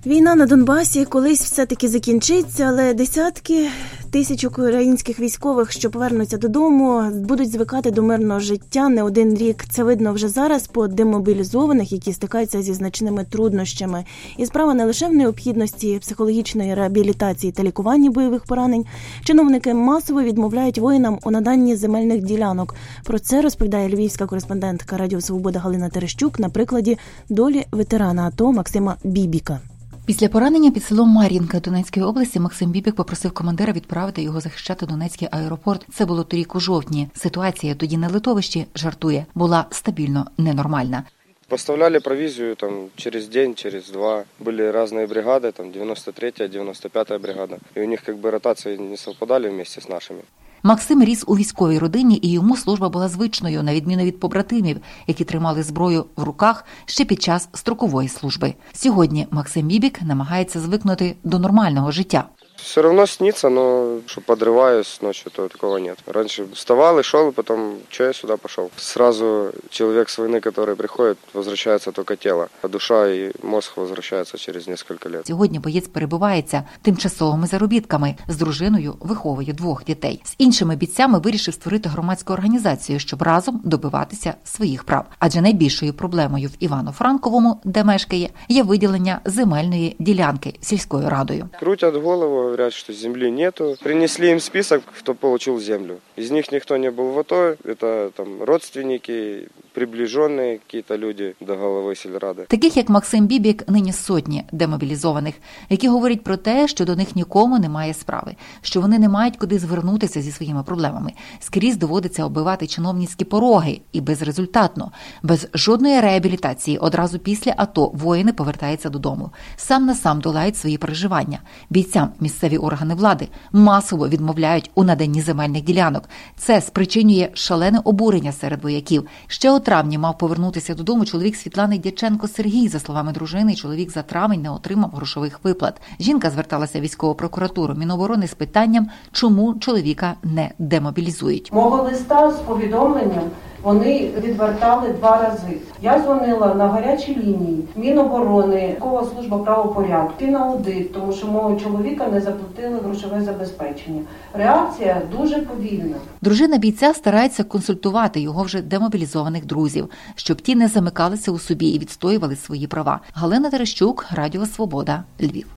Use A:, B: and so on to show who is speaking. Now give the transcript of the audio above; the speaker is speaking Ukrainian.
A: Війна на Донбасі колись все-таки закінчиться, але десятки тисяч українських військових, що повернуться додому, будуть звикати до мирного життя не один рік. Це видно вже зараз по демобілізованих, які стикаються зі значними труднощами. І справа не лише в необхідності психологічної реабілітації та лікуванні бойових поранень. Чиновники масово відмовляють воїнам у наданні земельних ділянок. Про це розповідає львівська кореспондентка Радіо Свобода Галина Терещук на прикладі долі ветерана АТО Максима Бібіка.
B: Після поранення під селом Мар'їнка Донецької області Максим Бібік попросив командира відправити його захищати Донецький аеропорт. Це було торік у жовтні. Ситуація тоді на литовищі, жартує, була стабільно ненормальна.
C: Поставляли провизию через день, через два. Были разные бригады, 93-я, 95-я бригада. И у них ротации не совпадали вместе с нашими.
B: Максим ріс у військовій родині, і йому служба була звичною, на відміну від побратимів, які тримали зброю в руках ще під час строкової служби. Сьогодні Максим Бібік намагається звикнути до нормального життя.
C: Все равно снится, но что подрываюсь ночью, то такого нет. Раньше вставал и шел, потом что я сюда пошел. Сразу человек с войны, который приходит, возвращается только тело, а душа и мозг возвращаются через несколько лет.
B: Сьогодні боєць перебувається тимчасовими заробітками. З дружиною виховує 2 дітей. З іншими бійцями вирішив створити громадську організацію, щоб разом добиватися своїх прав. Адже найбільшою проблемою в Івано-Франковому, де мешкає, є виділення земельної ділянки сільською радою.
C: Крутят голову, говорят, что земли нету. Принесли им список, кто получил землю. Из них никто не был в АТО. Это родственники, приближенные какие-то люди до голови сільради.
B: Таких, як Максим Бібік, нині сотні демобілізованих, які говорять про те, що до них нікому немає справи, що вони не мають куди звернутися зі своїми проблемами. Скрізь доводиться оббивати чиновницькі пороги і безрезультатно. Без жодної реабілітації одразу після АТО воїни повертаються додому. Сам на сам долають свої переживання. Бійцям місцеві органи влади масово відмовляють у наданні земельних ділянок. Це спричинює шалене обурення серед вояків. Ще у травні мав повернутися додому чоловік Світлани Дяченко Сергій. За словами дружини, чоловік за травень не отримав грошових виплат. Жінка зверталася в військову прокуратуру Міноборони з питанням, чому чоловіка не демобілізують.
D: Мого листа з повідомленням вони відвертали 2 рази. Я дзвонила на гарячі лінії Міноборони, Військова служба правопорядку, Фінаудит, тому що мого чоловіка не заплатили грошове забезпечення. Реакція дуже повільна.
B: Дружина бійця старається консультувати його вже демобілізованих друзів, щоб ті не замикалися у собі і відстоювали свої права. Галина Терещук, Радіо Свобода, Львів.